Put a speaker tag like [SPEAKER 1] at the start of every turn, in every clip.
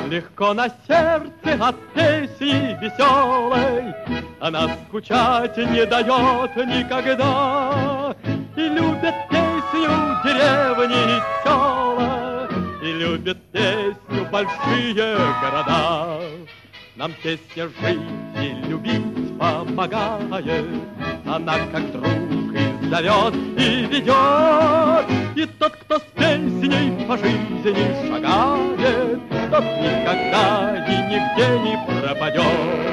[SPEAKER 1] Легко на сердце от песни веселой, она скучать не дает никогда. И любят песню деревни и села, и любят песню большие города. Нам песня жить и любить помогает, она как друг и зовет, и ведет. И тот, кто с песней по жизни шагает, тот никогда и нигде не пропадет.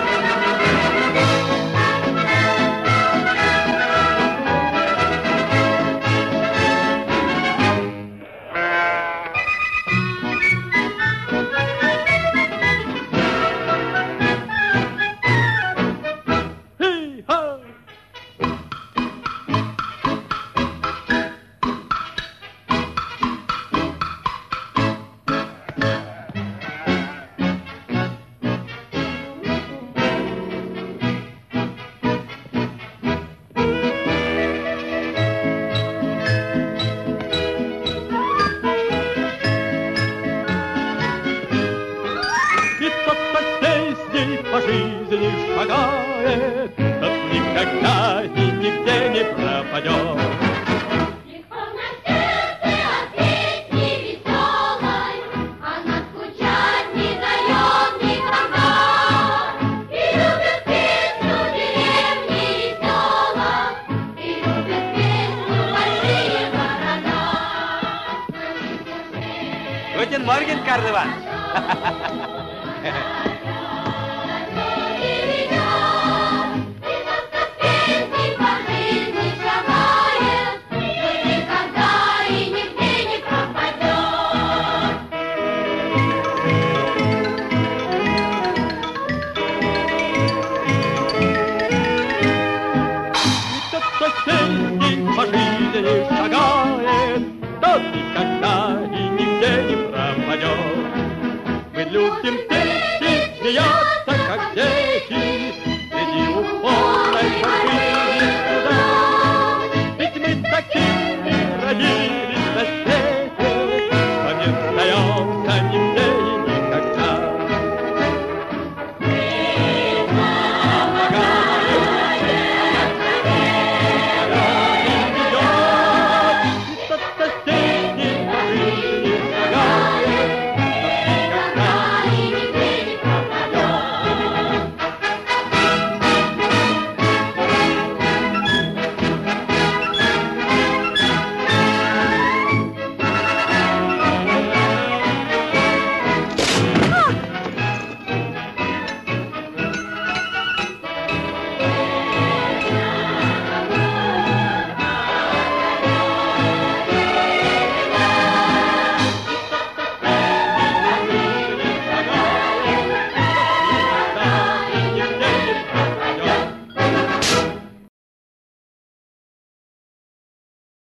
[SPEAKER 1] По жизни шагает, тот никогда и нигде не пропадет.
[SPEAKER 2] Легко на сердце от песни веселой, она скучать не дает никогда. И любит песню деревни и села, и любит песню большие города.
[SPEAKER 3] Guten Morgen, Карл Иванович.
[SPEAKER 1] По жизни шагает, тот никогда и нигде не пропадет. Мы любим